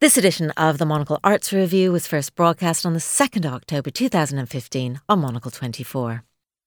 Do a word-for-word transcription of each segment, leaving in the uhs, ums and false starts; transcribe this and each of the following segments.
This edition of the Monocle Arts Review was first broadcast on the second of October two thousand fifteen on Monocle twenty-four.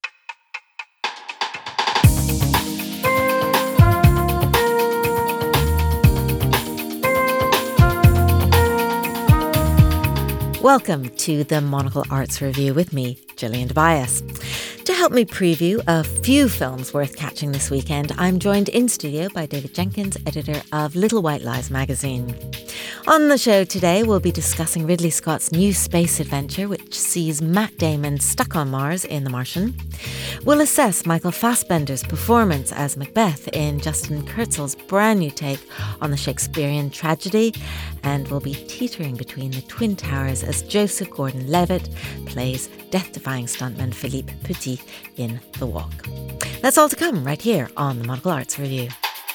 Welcome to the Monocle Arts Review with me, Gillian Tobias. To help me preview a few films worth catching this weekend, I'm joined in studio by David Jenkins, editor of Little White Lies magazine. On the show today, we'll be discussing Ridley Scott's new space adventure, which sees Matt Damon stuck on Mars in The Martian. We'll assess Michael Fassbender's performance as Macbeth in Justin Kurzel's brand new take on the Shakespearean tragedy, and we'll be teetering between the Twin Towers as Joseph Gordon-Levitt plays death-defying stuntman Philippe Petit in The Walk. That's all to come right here on the Monocle Arts Review.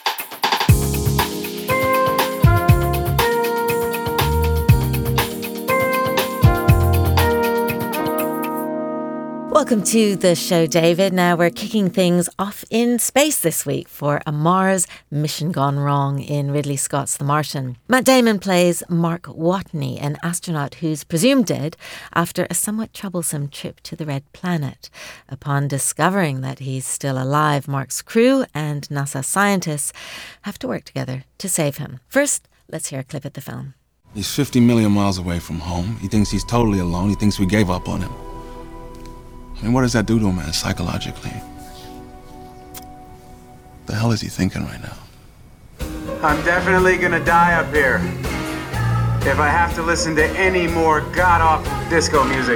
Welcome to the show, David. Now we're kicking things off in space this week for a Mars mission gone wrong in Ridley Scott's The Martian. Matt Damon plays Mark Watney, an astronaut who's presumed dead after a somewhat troublesome trip to the Red Planet. Upon discovering that he's still alive, Mark's crew and NASA scientists have to work together to save him. First, let's hear a clip of the film. He's fifty million miles away from home. He thinks he's totally alone. He thinks we gave up on him. I mean, what does that do to a man psychologically? The hell is he thinking right now? I'm definitely gonna die up here if I have to listen to any more god-awful disco music.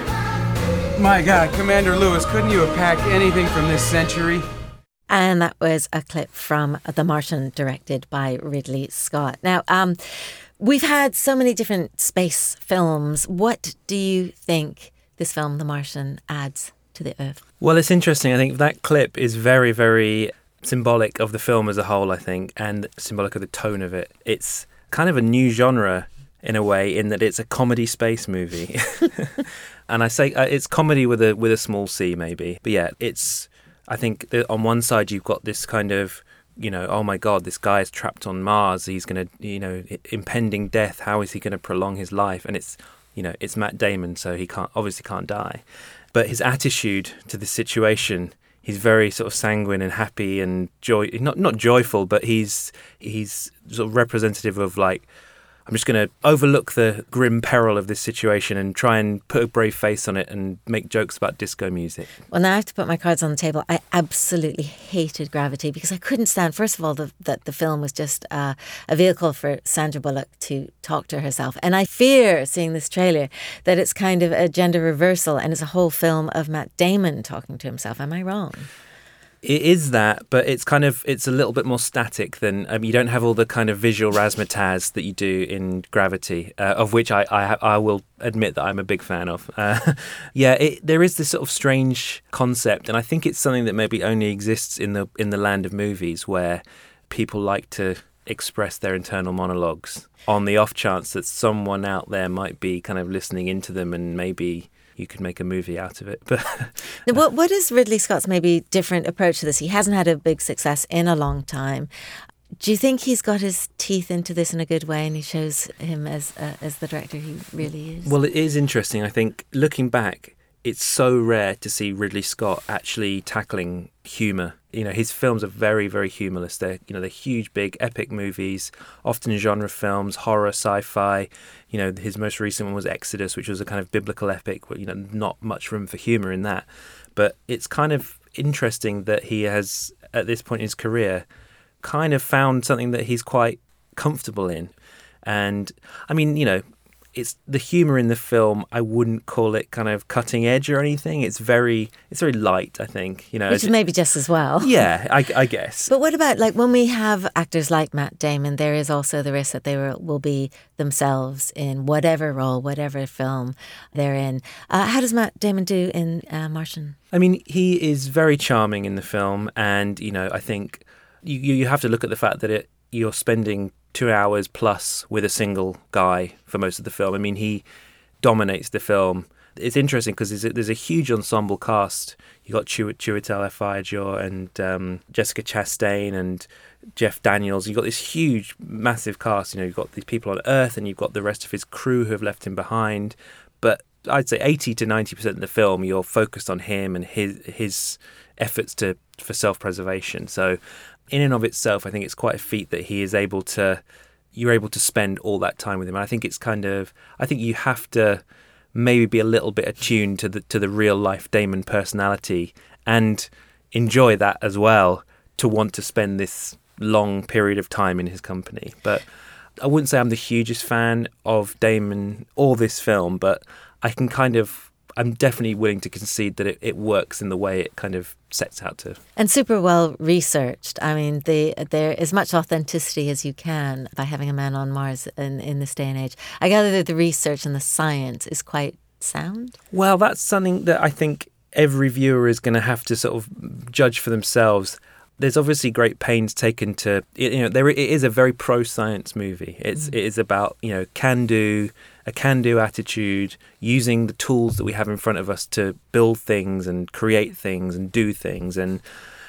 My God, Commander Lewis, couldn't you have packed anything from this century? And that was a clip from The Martian, directed by Ridley Scott. Now, um, we've had so many different space films. What do you think this film, The Martian, adds to the Earth? Well, it's interesting. I think that clip is very, very symbolic of the film as a whole, I think, and symbolic of the tone of it. It's kind of a new genre in a way, in that it's a comedy space movie. And I say uh, it's comedy with a with a small c, maybe. But yeah, it's, I think that on one side you've got this kind of, you know, oh my God, this guy is trapped on Mars. He's going to, you know, impending death. How is he going to prolong his life? And it's, you know, it's Matt Damon, so he can't obviously can't die. But his attitude to the situation, he's very sort of sanguine and happy and joy not not joyful, but he's he's sort of representative of, like, I'm just going to overlook the grim peril of this situation and try and put a brave face on it and make jokes about disco music. Well, now I have to put my cards on the table. I absolutely hated Gravity because I couldn't stand, first of all, the, that the film was just uh, a vehicle for Sandra Bullock to talk to herself. And I fear, seeing this trailer, that it's kind of a gender reversal and it's a whole film of Matt Damon talking to himself. Am I wrong? It is that, but it's kind of, it's a little bit more static than, um, you don't have all the kind of visual razzmatazz that you do in Gravity, uh, of which I, I I will admit that I'm a big fan of. Uh, yeah, it, there is this sort of strange concept, and I think it's something that maybe only exists in the in the land of movies, where people like to express their internal monologues on the off chance that someone out there might be kind of listening into them, and maybe you could make a movie out of it. But now, what what is Ridley Scott's maybe different approach to this? He hasn't had a big success in a long time. Do you think he's got his teeth into this in a good way, and he shows him as uh, as the director he really is? Well, it is interesting. I think looking back, it's so rare to see Ridley Scott actually tackling humour. You know, his films are very, very humorless. They're, you know, they're huge, big, epic movies, often genre films, horror, sci-fi. You know, his most recent one was Exodus, which was a kind of biblical epic, where, you know, not much room for humour in that. But it's kind of interesting that he has, at this point in his career, kind of found something that he's quite comfortable in. And, I mean, you know, it's the humour in the film, I wouldn't call it kind of cutting edge or anything. It's very it's very light, I think. You know, Which is maybe just as well. Yeah, I, I guess. But what about, like, when we have actors like Matt Damon, there is also the risk that they will, will be themselves in whatever role, whatever film they're in. Uh, how does Matt Damon do in uh, Martian? I mean, he is very charming in the film, and, you know, I think you you have to look at the fact that it you're spending two hours plus with a single guy for most of the film. I mean, he dominates the film. it's interesting because there's a, there's a huge ensemble cast. You got Chiw- Chiwetel Ejiofor and um, Jessica Chastain and Jeff Daniels. You've got this huge, massive cast. You know, you've got these people on Earth, and you've got the rest of his crew who have left him behind. But I'd say eighty to ninety percent of the film, you're focused on him and his his efforts to for self-preservation. So, in and of itself, I think it's quite a feat that he is able to. You're able to spend all that time with him. And I think it's kind of. I think you have to maybe be a little bit attuned to the to the real life Damon personality and enjoy that as well to want to spend this long period of time in his company. But I wouldn't say I'm the hugest fan of Damon or this film, but I can kind of, I'm definitely willing to concede that it, it works in the way it kind of sets out to. And super well researched. I mean, the, there is much authenticity as you can by having a man on Mars in, in this day and age. I gather that the research and the science is quite sound. Well, that's something that I think every viewer is going to have to sort of judge for themselves. There's obviously great pains taken to, you know, there it is a very pro-science movie. It's, mm. It is about, you know, can-do, a can-do attitude, using the tools that we have in front of us to build things and create things and do things. And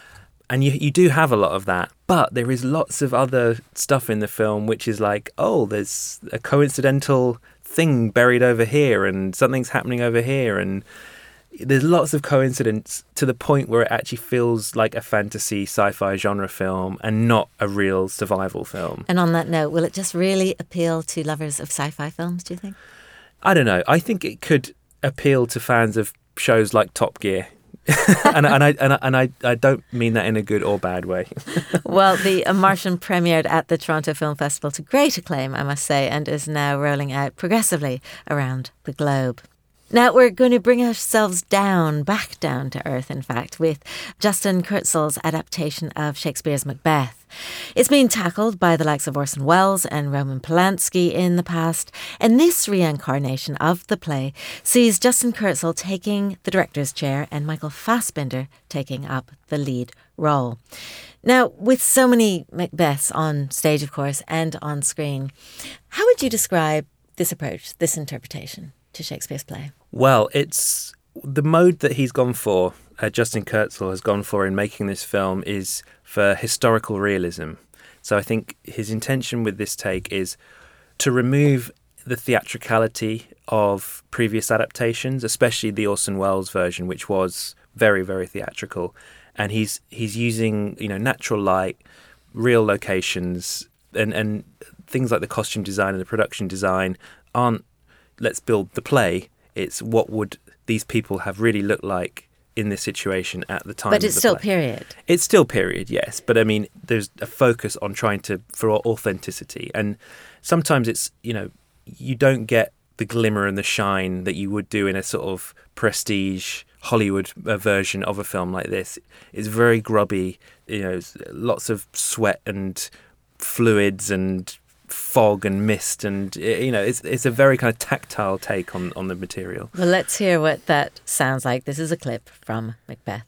and you you do have a lot of that. But there is lots of other stuff in the film which is like, oh, there's a coincidental thing buried over here and something's happening over here. And there's lots of coincidence to the point where it actually feels like a fantasy sci-fi genre film and not a real survival film. And on that note, will it just really appeal to lovers of sci-fi films, do you think? I don't know. I think it could appeal to fans of shows like Top Gear. and and I and I, and I, I don't mean that in a good or bad way. Well, The Martian premiered at the Toronto Film Festival to great acclaim, I must say, and is now rolling out progressively around the globe. Now we're going to bring ourselves down, back down to earth, in fact, with Justin Kurzel's adaptation of Shakespeare's Macbeth. It's been tackled by the likes of Orson Welles and Roman Polanski in the past, and this reincarnation of the play sees Justin Kurzel taking the director's chair and Michael Fassbender taking up the lead role. Now, with so many Macbeths on stage, of course, and on screen, how would you describe this approach, this interpretation to Shakespeare's play? Well, it's the mode that he's gone for, uh, Justin Kurzel has gone for in making this film is for historical realism. So I think his intention with this take is to remove the theatricality of previous adaptations, especially the Orson Welles version, which was very, very theatrical. And he's he's using, you know, natural light, real locations, and, and things like the costume design and the production design aren't let's build the play. It's what would these people have really looked like in this situation at the time. But it's of the still play. period. It's still period, yes. But I mean, there's a focus on trying to for authenticity, and sometimes it's, you know, you don't get the glimmer and the shine that you would do in a sort of prestige Hollywood version of a film like this. It's very grubby, you know, lots of sweat and fluids and fog and mist, and, you know, it's it's a very kind of tactile take on, on the material. Well, let's hear what that sounds like. This is a clip from Macbeth.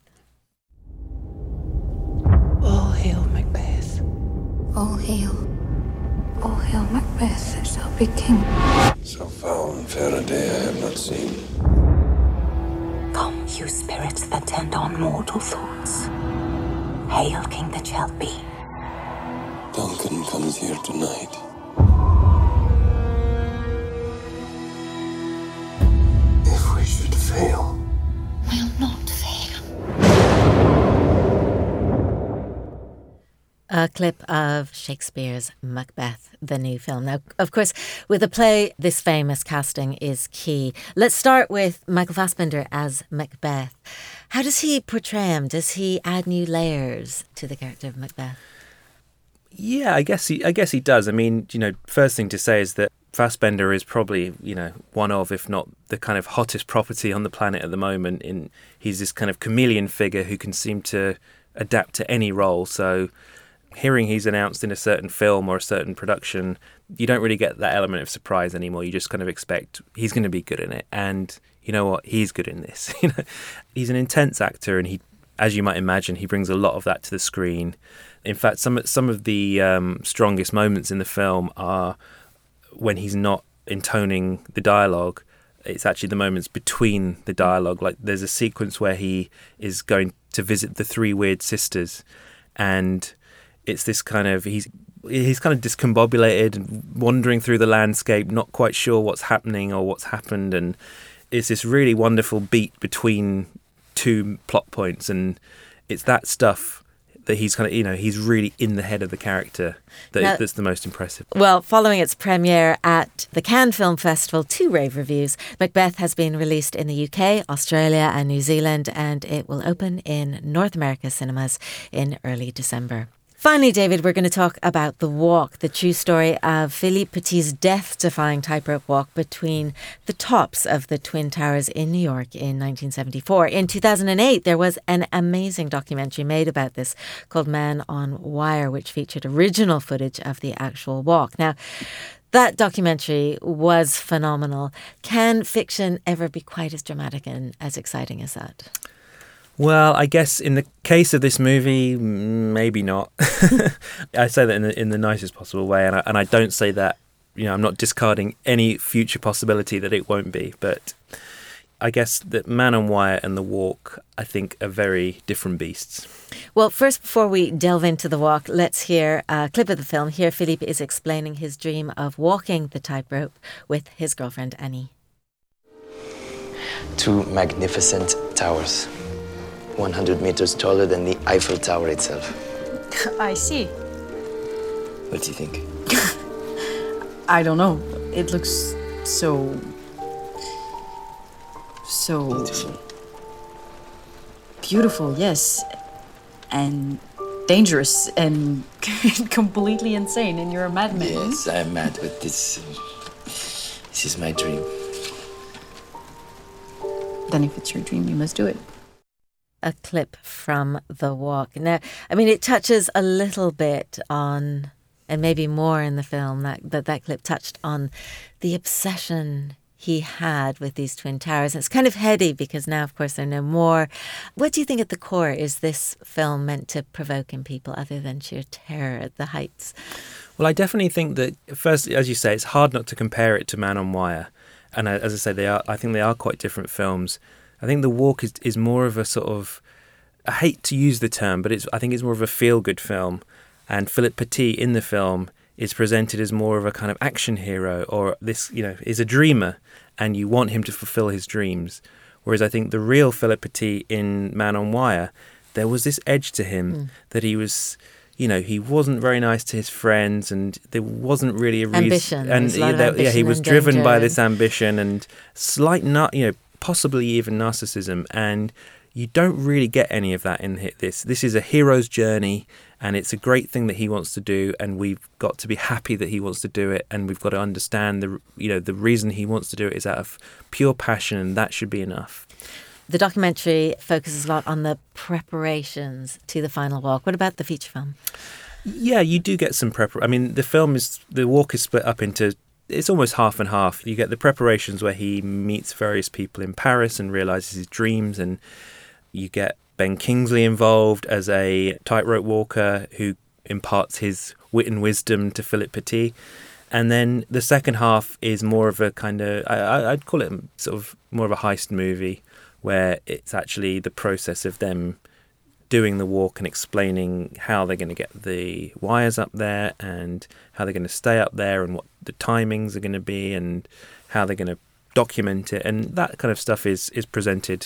All hail Macbeth. All hail. All hail Macbeth, that shall be king. So foul and fair a day I have not seen. Come, you spirits that tend on mortal thoughts. Hail King that shall be. Duncan comes here tonight. If we should fail, We'll not fail. A clip of Shakespeare's Macbeth, the new film. Now, of course, with a play this famous, casting is key. Let's start with Michael Fassbender as Macbeth. How does he portray him? Does he add new layers to the character of Macbeth? Yeah, I guess he I guess he does. I mean, you know, first thing to say is that Fassbender is probably, you know, one of, if not the kind of hottest property on the planet at the moment. In he's this kind of chameleon figure who can seem to adapt to any role. So hearing he's announced in a certain film or a certain production, you don't really get that element of surprise anymore. You just kind of expect he's going to be good in it. And you know what? He's good in this. You know, he's an intense actor, and he, as you might imagine, he brings a lot of that to the screen. In fact, some some of the um, strongest moments in the film are when he's not intoning the dialogue, it's actually the moments between the dialogue. Like there's a sequence where he is going to visit the three weird sisters, and it's this kind of he's he's kind of discombobulated and wandering through the landscape, not quite sure what's happening or what's happened, and it's this really wonderful beat between two plot points, and it's that stuff that he's kind of, you know, he's really in the head of the character that, now, that's the most impressive. Well, following its premiere at the Cannes Film Festival to rave reviews, Macbeth has been released in the U K, Australia and New Zealand, and it will open in North America cinemas in early December. Finally, David, we're going to talk about The Walk, the true story of Philippe Petit's death-defying tightrope walk between the tops of the Twin Towers in New York in nineteen seventy-four. In two thousand eight, there was an amazing documentary made about this called Man on Wire, which featured original footage of the actual walk. Now, that documentary was phenomenal. Can fiction ever be quite as dramatic and as exciting as that? Well, I guess in the case of this movie, maybe not. I say that in the, in the nicest possible way, and I, and I don't say that, you know, I'm not discarding any future possibility that it won't be. But I guess that Man on Wire and The Walk, I think, are very different beasts. Well, first, before we delve into The Walk, let's hear a clip of the film. Here, Philippe is explaining his dream of walking the tightrope with his girlfriend, Annie. Two magnificent towers. one hundred meters taller than the Eiffel Tower itself. I see. What do you think? I don't know. It looks so... So... Beautiful. Beautiful, yes. And dangerous and completely insane, and you're a madman. Yes, I'm mad, but this... This is my dream. Then if it's your dream, you must do it. A clip from The Walk. Now, I mean, it touches a little bit on, and maybe more in the film, that that, that clip touched on the obsession he had with these Twin Towers. It's kind of heady because now, of course, they're no more. What do you think at the core is this film meant to provoke in people other than sheer terror at the heights? Well, I definitely think that, first, as you say, it's hard not to compare it to Man on Wire. And as I say, they are. I think they are quite different films. I think The Walk is, is more of a sort of, I hate to use the term, but it's I think it's more of a feel-good film. And Philippe Petit in the film is presented as more of a kind of action hero, or this, you know, is a dreamer, and you want him to fulfill his dreams. Whereas I think the real Philippe Petit in Man on Wire, there was this edge to him mm. that he was, you know, he wasn't very nice to his friends, and there wasn't really a reason. Ambition. And yeah, there, ambition yeah, he was and driven danger. by this ambition and slight, not, you know, possibly even narcissism, and you don't really get any of that in this. This is a hero's journey, and it's a great thing that he wants to do, and we've got to be happy that he wants to do it, and we've got to understand the, you know, the reason he wants to do it is out of pure passion, and that should be enough. The documentary focuses a lot on the preparations to the final walk. What about the feature film? Yeah, you do get some prep. I mean, the film is, the walk is split up into, it's almost half and half. You get the preparations where he meets various people in Paris and realises his dreams, and you get Ben Kingsley involved as a tightrope walker who imparts his wit and wisdom to Philippe Petit. And then the second half is more of a kind of, I, I'd call it sort of more of a heist movie, where it's actually the process of them doing the walk and explaining how they're going to get the wires up there and how they're going to stay up there and what the timings are going to be and how they're going to document it. And that kind of stuff is, is presented.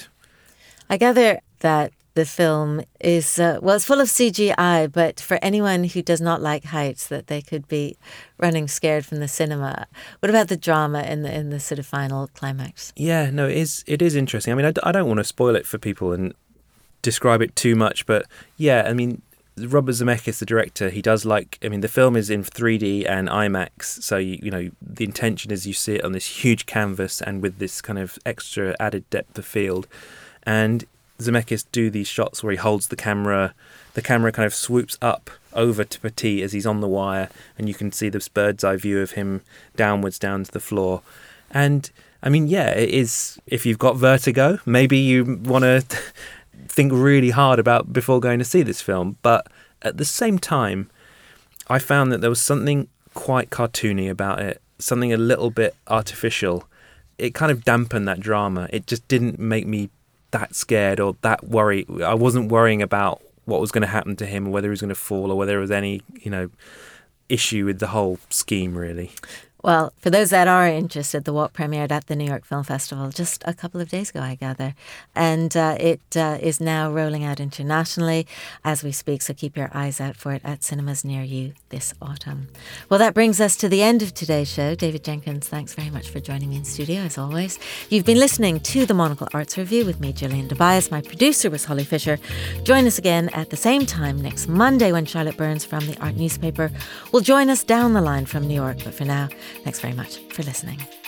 I gather that the film is, uh, well, it's full of C G I, but for anyone who does not like heights, that they could be running scared from the cinema. What about the drama in the in the sort of final climax? Yeah, no, it is, it is interesting. I mean, I, d- I don't want to spoil it for people and describe it too much, but yeah, I mean, Robert Zemeckis, the director, he does like, I mean, the film is in three D and IMAX, so, you, you know, the intention is you see it on this huge canvas and with this kind of extra added depth of field. And Zemeckis do these shots where he holds the camera, the camera kind of swoops up over to Petit as he's on the wire, and you can see this bird's eye view of him downwards down to the floor. And, I mean, yeah, it is, if you've got vertigo, maybe you want to think really hard about before going to see this film. But at the same time, I found that there was something quite cartoony about it, something a little bit artificial. it kind of dampened that drama. It just didn't make me that scared or that worried. I wasn't worrying about what was going to happen to him, or whether he was going to fall, or whether there was any, you know, issue with the whole scheme, really. Well, for those that are interested, The Walk premiered at the New York Film Festival just a couple of days ago, I gather. And uh, it uh, is now rolling out internationally as we speak, so keep your eyes out for it at cinemas near you this autumn. Well, that brings us to the end of today's show. David Jenkins, thanks very much for joining me in studio, as always. You've been listening to the Monocle Arts Review with me, Gillian Tobias. My producer was Holly Fisher. Join us again at the same time next Monday when Charlotte Burns from the Art Newspaper will join us down the line from New York. But for now, thanks very much for listening.